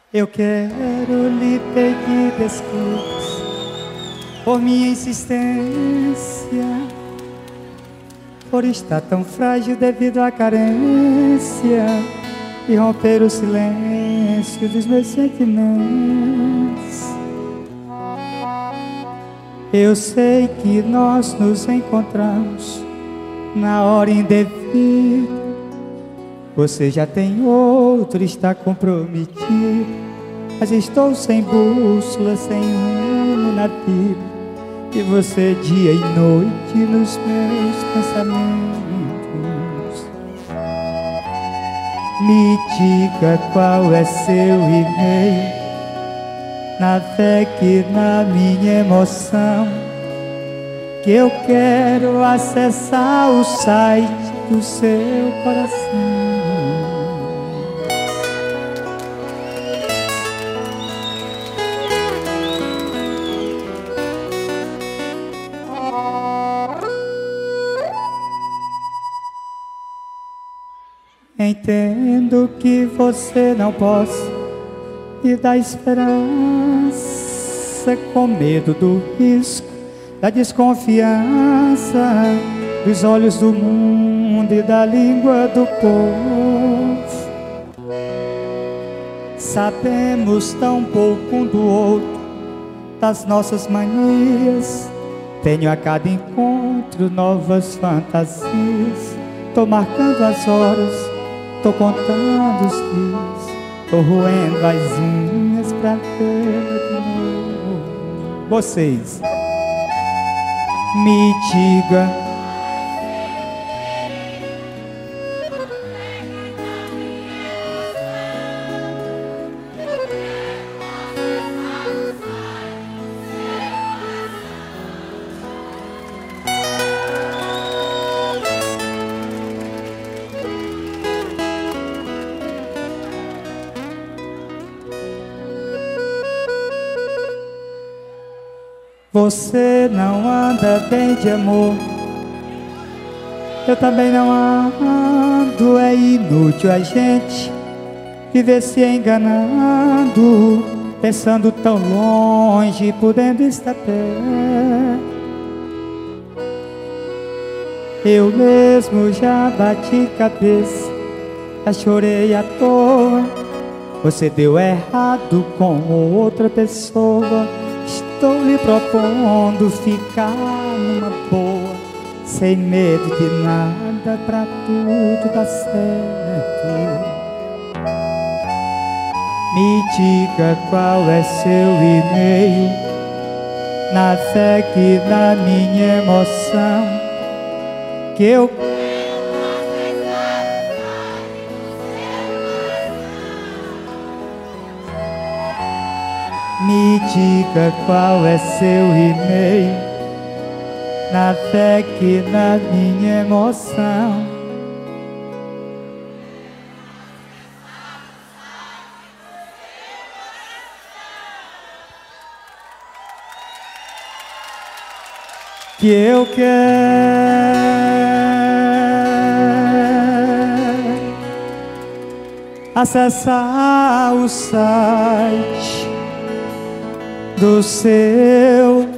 Eu quero lhe pedir desculpas por minha insistência, por estar tão frágil devido à carência e romper o silêncio dos meus sentimentos. Eu sei que nós nos encontramos na hora indevida. Você já tem outro, está comprometido, mas estou sem bússola, sem rumo na vida, e você dia e noite nos meus pensamentos. Me diga qual é seu e-mail, navegue na minha emoção, que eu quero acessar o site do seu coração. Entendo que você não possa me dar esperança, com medo do risco, da desconfiança, dos olhos do mundo e da língua do povo. Sabemos tão pouco um do outro, das nossas manias. Tenho a cada encontro novas fantasias. Tô marcando as horas, tô contando os dias, tô roendo as unhas pra ver de novo. Vocês me digam. Você não anda bem de amor, eu também não ando. É inútil a gente viver se enganando, pensando tão longe, podendo estar perto. Eu mesmo já bati cabeça, já chorei à toa. Você deu errado com outra pessoa. Estou lhe propondo ficar numa boa, sem medo de nada, pra tudo dar certo. Me diga qual é seu e-mail, navegue na minha emoção, que eu Me diga qual é seu e-mail, navegue na minha emoção. Que eu quero acessar o site do seu